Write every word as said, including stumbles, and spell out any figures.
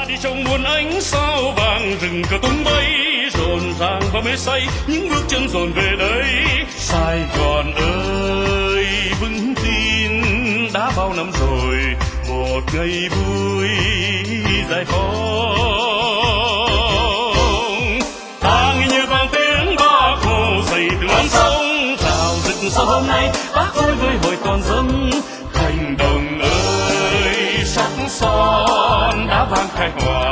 đi trong muôn ánh sao vàng, rừng cờ tung bay rộn ràng và mê say, những bước chân dồn về đây. Sài Gòn ơi vững tin đã bao năm rồi, một ngày vui giải phóng. Hàng như vang tiếng Bác Hồ dậy từ non sông, chào rực sao hôm nay Bác ơi với hồi còn dâng. Thành Đồng ơi sắc son đã vang khai hòa,